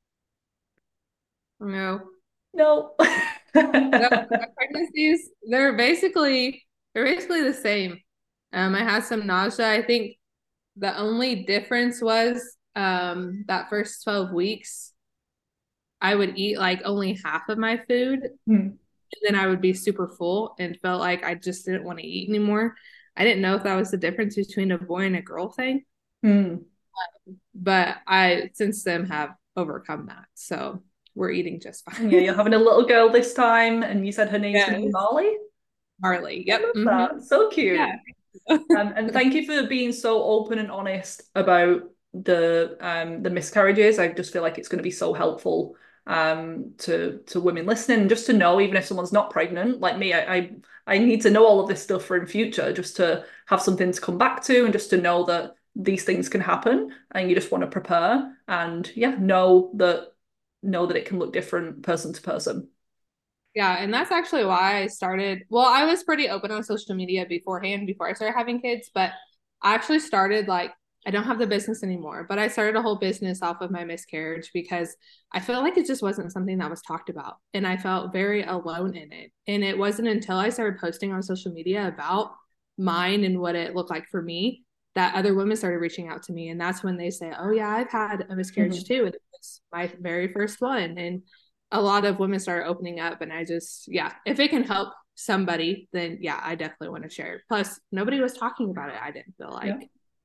No. No. No, pregnancies, they're basically they're basically the same. Um, I had some nausea. I think the only difference was um that first twelve weeks, I would eat like only half of my food, Hmm. and then I would be super full and felt like I just didn't want to eat anymore. I didn't know if that was the difference between a boy and a girl thing. Hmm. But I since then have overcome that. So we're eating just fine. Yeah, you're having a little girl this time, and you said her name's gonna be Yes. Marley. Marley. I Yep. love Mm-hmm. that. So cute. Yeah. Um, and thank you for being so open and honest about the um the miscarriages. I just feel like it's going to be so helpful um to to women listening, just to know, even if someone's not pregnant like me, I I, I need to know all of this stuff for in future, just to have something to come back to, and just to know that these things can happen, and you just want to prepare and yeah, know that know that it can look different person to person. Yeah, and that's actually why I started. Well, I was pretty open on social media beforehand, before I started having kids, but I actually started like, I don't have the business anymore, but I started a whole business off of my miscarriage because I felt like it just wasn't something that was talked about. And I felt very alone in it. And it wasn't until I started posting on social media about mine and what it looked like for me that other women started reaching out to me. And that's when they say, oh, yeah, I've had a miscarriage Mhm. too. And it was my very first one. And a lot of women started opening up, and I just, yeah, if it can help somebody, then yeah, I definitely want to share it. Plus, nobody was talking about it, I didn't feel like. Yeah.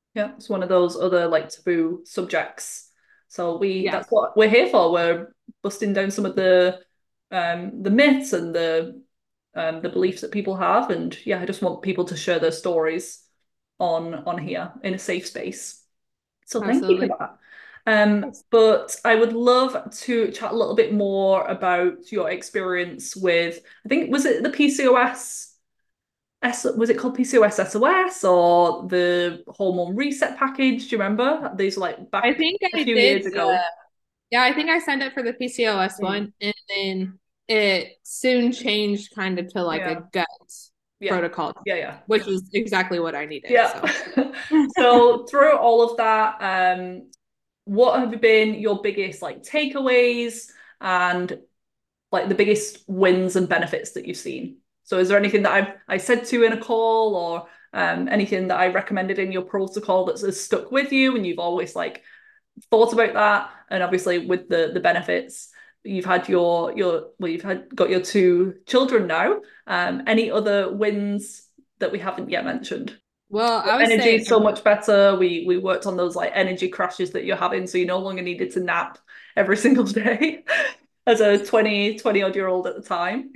Yeah, it's one of those other like taboo subjects. So we Yeah, that's what we're here for. We're busting down some of the um the myths and the um the beliefs that people have. And yeah, I just want people to share their stories on on here in a safe space. So thank you for absolutely. that. Um, but I would love to chat a little bit more about your experience with, I think, was it the P C O S? S, was it called P C O S S O S or the hormone reset package? Do you remember? These are like I back think a I few did years the, ago. yeah, I think I signed up for the P C O S Mm. one, and then it soon changed kind of to like a Yeah, gut yeah, protocol, yeah, yeah. which is exactly what I needed. Yeah. So, So through all of that, um, what have been your biggest like takeaways and like the biggest wins and benefits that you've seen? So is there anything that I've I said to you in a call or um, anything that I recommended in your protocol that's has stuck with you and you've always like thought about that? And obviously with the the benefits, you've had your your well, you've had got your two children now. Um, any other wins that we haven't yet mentioned? well, I would Energy say is so much better. We we worked on those like energy crashes that you're having, so you no longer needed to nap every single day as a twenty twenty odd year old at the time.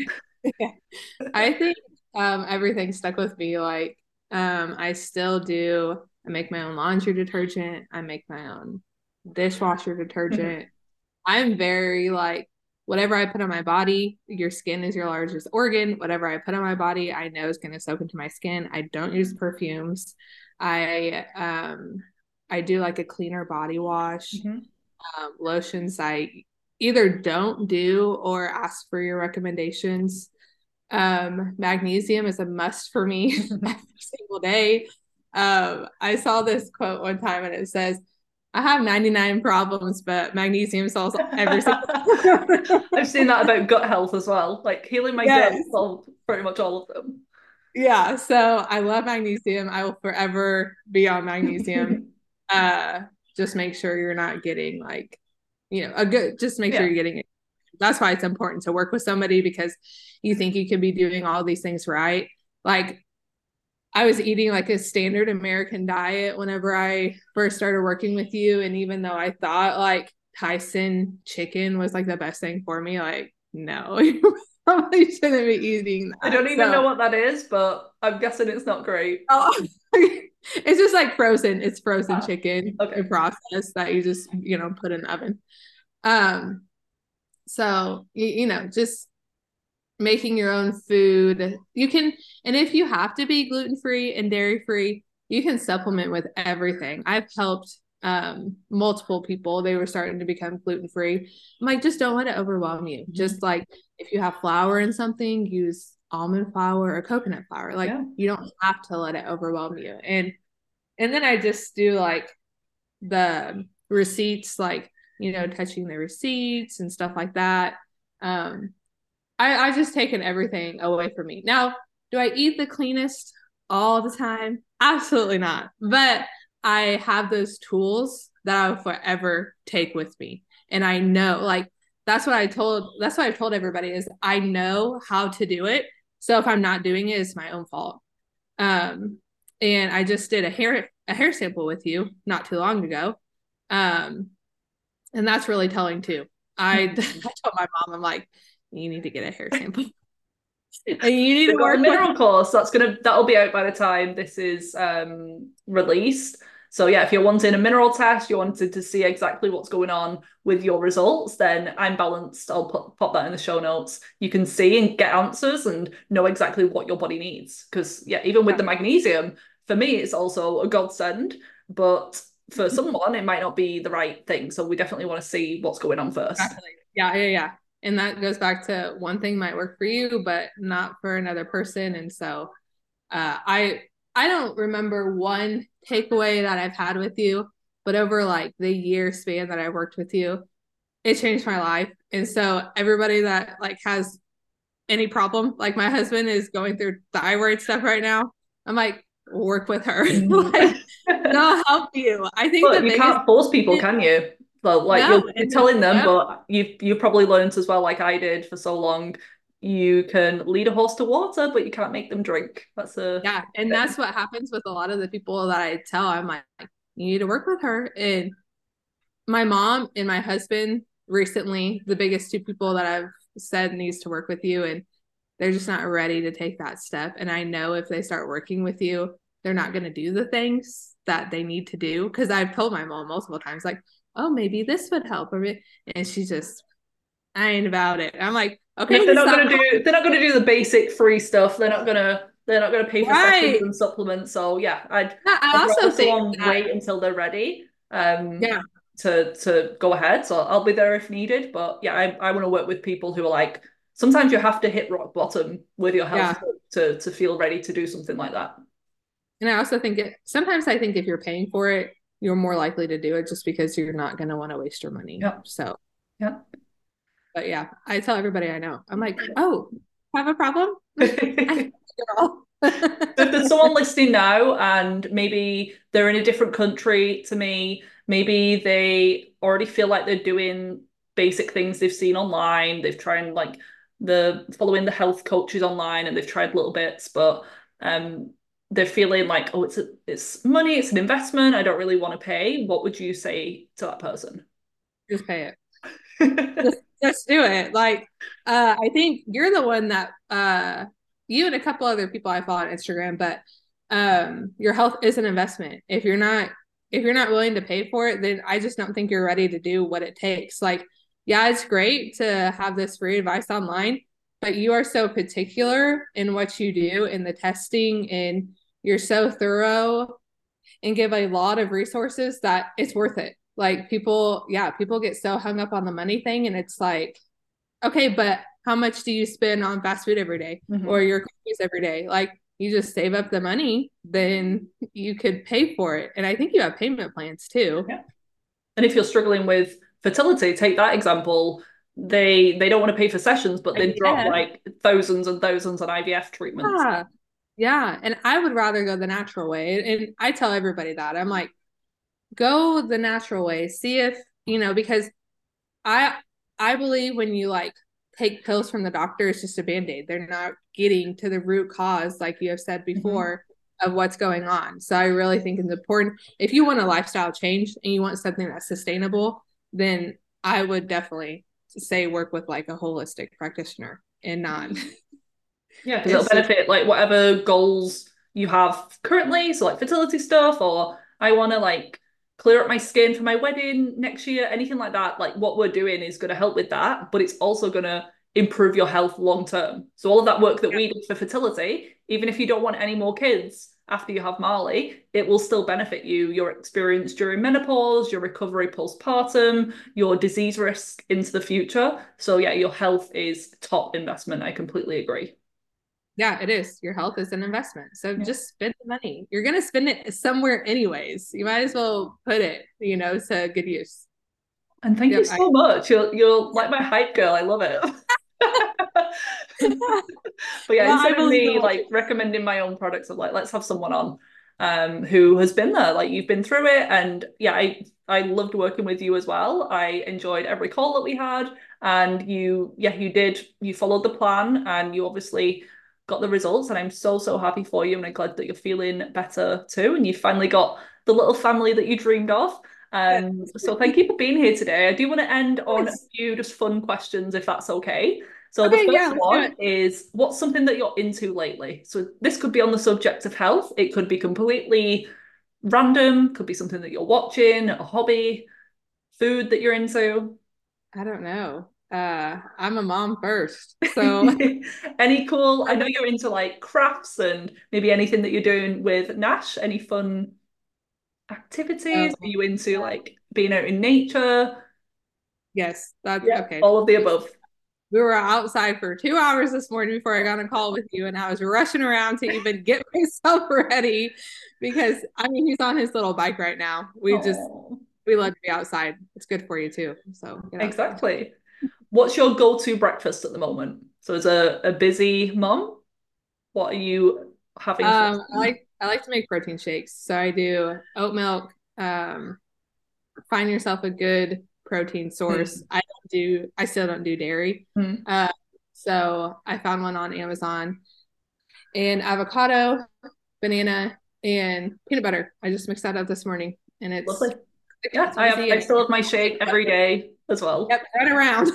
I think um, everything stuck with me. Like, um, I still do. I make my own laundry detergent. I make my own dishwasher Mhm. detergent. I'm very like, whatever I put on my body, your skin is your largest organ. Whatever I put on my body, I know is going to soak into my skin. I don't use perfumes. I um, I do like a cleaner body wash. Mhm. Um, lotions I either don't do or ask for your recommendations. Um, magnesium is a must for me every single day. Um, I saw this quote one time and it says, I have ninety-nine problems, but magnesium solves every single one. I've seen that about gut health as well. Like healing my gut Yes. solved pretty much all of Yeah. So I love magnesium. I will forever be on magnesium. them. Uh, just make sure you're not getting like, you know, a good, just make sure Yeah. you're getting it. That's why it's important to work with somebody because you think you can be doing all these things right. Like I was eating like a standard American diet whenever I first started working with you. And even though I thought like Tyson chicken was like the best thing for me, like, no, you probably shouldn't be eating I that. don't even know So, what that is, but I'm guessing it's not great. oh, it's just like frozen. It's frozen Ah, chicken okay. in process that you just, you know, put in the oven. Um, so, you, you know, just making your own food. You can, and if you have to be gluten free and dairy free, you can supplement with everything. I've helped um, multiple people. They were starting to become gluten free. I'm like, just don't let it overwhelm you. Mhm. Just like if you have flour in something, use almond flour or coconut flour. Like Yeah. you don't have to let it overwhelm you. And and then I just do like the receipts, like you know, touching the receipts and stuff like that. Um, I, I just taken everything away from me. Now, do I eat the cleanest all the time? Absolutely not. But I have those tools that I will forever take with me. And I know, like, that's what I told, that's what I've told everybody is I know how to do it. So if I'm not doing it, it's my own fault. Um, and I just did a hair, a hair sample with you not too long ago. Um, and that's really telling too. I, I Mhm. told my mom, I'm like, you need to get a hair sample and you need to We've got the work with. mineral course that's gonna that'll be out by the time this is um released. So yeah, if you're wanting a mineral test, you wanted to see exactly what's going on with your results, then I'm balanced. I'll put pop that in the show notes. You can see and get answers and know exactly what your body needs. Because yeah, even with the magnesium, for me, it's also a godsend, but for someone, it might not be the right thing. So we definitely want to see what's going on first. Exactly. Yeah, yeah, yeah. And that goes back to one thing might work for you, but not for another person. And so uh, I I don't remember one takeaway that I've had with you, but over like the year span that I worked with you, it changed my life. And so everybody that like has any problem, like my husband is going through thyroid stuff right now, I'm like, work with her. Mhm. Like, they'll help you. I think But the you biggest can't force people, can you? Well, like no, you're, you're and the, telling them, no, but you you probably learned as well, like I did for so long. you can lead a horse to water, but you can't make them drink. That's a Yeah, and that's what happens with a lot of the people that I tell. I'm like, you need to work with her. And my mom and my husband recently, the biggest two people that I've said needs to work with you, and they're just not ready to take that step. And I know if they start working with you, they're not going to do the things that they need to do. Because I've told my mom multiple times, like, oh, maybe this would help. And she just, I ain't about it. I'm like, okay, they're not stop. gonna do they're not gonna do the basic free stuff. They're not gonna they're not gonna pay for Right. sessions and supplements. So yeah, I'd, Yeah, I I'd also rather think someone that, wait until they're ready um yeah, to to go ahead. So I'll be there if needed. But yeah, I, I want to work with people who are like sometimes you have to hit rock bottom with your yeah. health to to feel ready to do something like that. And I also think it, sometimes I think if you're paying for it, you're more likely to do it just because you're not going to want to waste your money. Yeah. So, Yeah. but yeah, I tell everybody I know, I'm like, oh, have a problem? I girl. So if there's someone listening now and maybe they're in a different country to me, maybe they already feel like they're doing basic things they've seen online, they've tried like the following the health coaches online and they've tried little bits, but um they're feeling like, oh, it's a, it's money, it's an investment, I don't really want to pay. What would you say to that person? Just pay it. Just, just do it. Like, uh, I think you're the one that uh, you and a couple other people I follow on Instagram, but um, your health is an investment. If you're not if you're not willing to pay for it, then I just don't think you're ready to do what it takes. Like, yeah, it's great to have this free advice online, but you are so particular in what you do in the testing, and you're so thorough and give a lot of resources that it's worth it. Like people, yeah, people get so hung up on the money thing, and it's like, okay, but how much do you spend on fast food every day Mm-hmm. or your cookies every day? Like you just save up the money, then you could pay for it. And I think you have payment plans too. Yeah. And if you're struggling with fertility, take that example. They they don't want to pay for sessions, but they drop Yeah. like thousands and thousands on I V F treatments. Yeah. Yeah. And I would rather go the natural way. And I tell everybody that. I'm like, go the natural way. See if, you know, because I I believe when you like take pills from the doctor, it's just a band-aid. They're not getting to the root cause, like you have said before, mm-hmm. of what's going on. So I really think it's important. If you want a lifestyle change and you want something that's sustainable, then I would definitely say work with like a holistic practitioner and not. Yeah, because it'll benefit just, like whatever goals you have currently. So like fertility stuff, or I want to like clear up my skin for my wedding next year, anything like that. Like what we're doing is going to help with that, but it's also going to improve your health long term. So all of that work that yeah. we did for fertility, even if you don't want any more kids after you have Marley, it will still benefit you, your experience during menopause, your recovery postpartum, your disease risk into the future. So yeah, your health is top investment. I completely agree. Yeah, it is. Your health is an investment. So yeah. just spend the money. You're going to spend it somewhere anyways. You might as well put it, you know, to good use. And thank yep, you so I, much. You're, you're like my hype girl. I love it. But yeah, well, instead of me like recommending my own products, I'm like, let's have someone on um, who has been there. Like you've been through it. And yeah, I, I loved working with you as well. I enjoyed every call that we had. And you, yeah, you did, you followed the plan and you obviously got the results, and I'm so so happy for you, and I'm glad that you're feeling better too, and you finally got the little family that you dreamed of. Um, so thank you for being here today. I do want to end on a few just fun questions, if that's okay. So okay, the first yeah, one is, what's something that you're into lately? So this could be on the subject of health. It could be completely random, could be something that you're watching, a hobby, food that you're into. I don't know. Uh, I'm a mom first. So any cool, I know you're into like crafts and maybe anything that you're doing with Nash, any fun activities? Oh, Are you into yeah. like being out in nature? Yes, that's yeah, okay. All of the above. We were outside for two hours this morning before I got on a call with you, and I was rushing around to even get myself ready because I mean he's on his little bike right now. We Aww. just we love to be outside. It's good for you too. So exactly. What's your go-to breakfast at the moment? So as a, a busy mom, what are you having? Um, I like I like to make protein shakes. So I do oat milk. Um, find yourself a good protein source. Mm. I don't do. I still don't do dairy. Mm. Uh, So I found one on Amazon, and avocado, banana, and peanut butter. I just mixed that up this morning, and it's Lovely. Yeah, it's I have. easy I and still have my shake every day as well. yep, right around.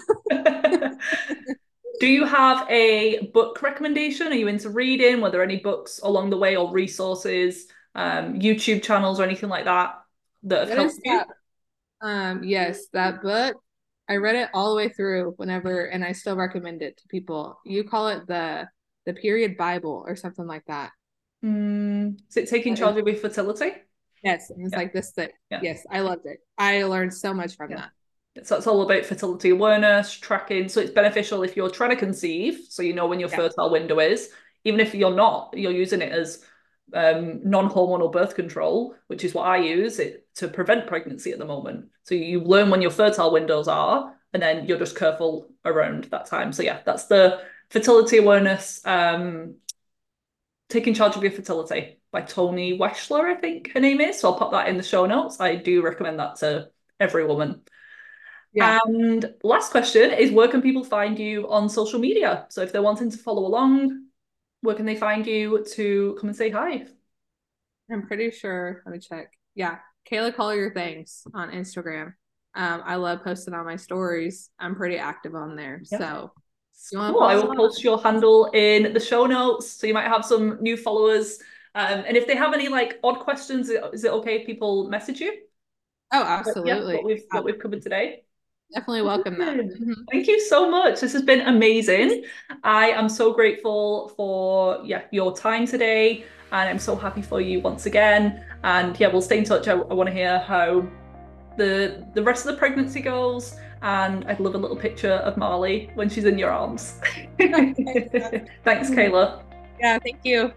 Do you have a book recommendation? Are you into reading? Were there any books along the way or resources, um, YouTube channels or anything like that that have What helped is you? that? Um, yes, that book. I read it all the way through whenever, and I still recommend it to people. You call it the the period Bible or something like that. Mm, is it taking That is, charge of your fertility? yes, and it's Yeah, like this thick. yeah, Yes, I loved it. I learned so much from yeah. that. So it's all about fertility awareness, tracking. So it's beneficial if you're trying to conceive, so you know when your Yeah. fertile window is. Even if you're not, you're using it as um, non-hormonal birth control, which is what I use it to prevent pregnancy at the moment. So you learn when your fertile windows are, and then you're just careful around that time. So yeah, that's the fertility awareness, um, taking charge of your fertility by Toni Weschler, I think her name is. So I'll pop that in the show notes. I do recommend that to every woman. Yeah. And last question is where can people find you on social media? So if they're wanting to follow along, where can they find you to come and say hi? I'm pretty sure. Let me check. Yeah, Kayla Collier Things on Instagram. Um, I love posting on my stories. I'm pretty active on there. Yeah. So you want to Cool. I follow will along? post your handle in the show notes. So you might have some new followers. Um, and if they have any like odd questions, is it okay if people message you? Oh, But yeah, absolutely. what we've Yeah, what we've covered today. definitely welcome that. Good. Mhm. Thank you so much. This has been amazing. I am so grateful for yeah your time today, and I'm so happy for you once again. And yeah, we'll stay in touch. I, I want to hear how the the rest of the pregnancy goes, and I'd love a little picture of Marley when she's in your arms. Thanks, Kayla. Yeah, thank you.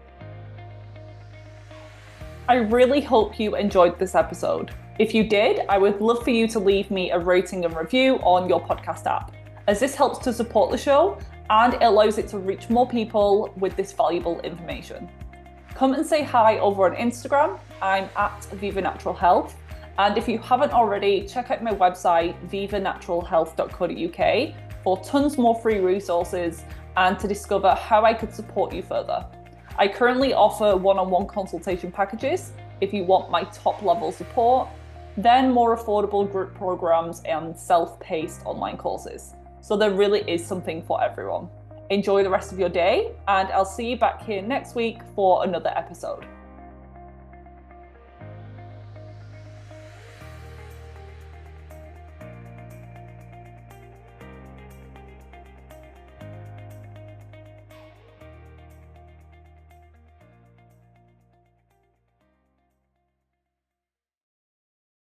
I really hope you enjoyed this episode. If you did, I would love for you to leave me a rating and review on your podcast app, as this helps to support the show and it allows it to reach more people with this valuable information. Come and say hi over on Instagram. I'm at Viva Natural Health. And if you haven't already, check out my website, viva natural health dot co dot uk, for tons more free resources and to discover how I could support you further. I currently offer one-on-one consultation packages if you want my top level support, then more affordable group programs and self-paced online courses. So there really is something for everyone. Enjoy the rest of your day, and I'll see you back here next week for another episode.